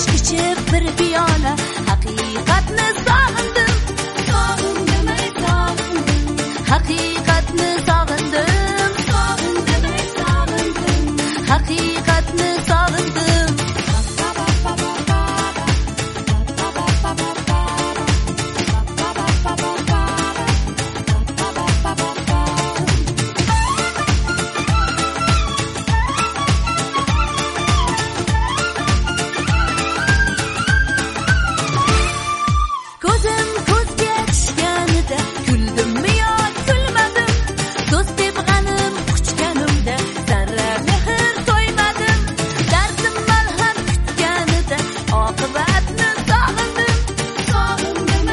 ishq ichib bir piyola haqiqatni sog'indim, sog'indim, haqiqatni sog'indim, sog'indim, haqiqatni sog'indim. Ko'zim ko'zga tushganida kuldimmi yo kulmadim, do'st deb g'anim quchganimda zarra mehr to'ymadim, dardim malham kutganida oqibatni sog'indim, sog'indim,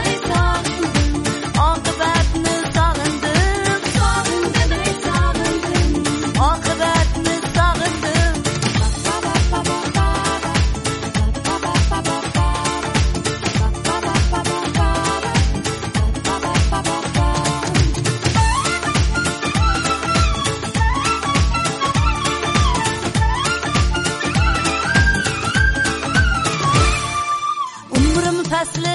oqibatni sog'indim, sog'indim, oqibatni sog'indim. Umrim pasli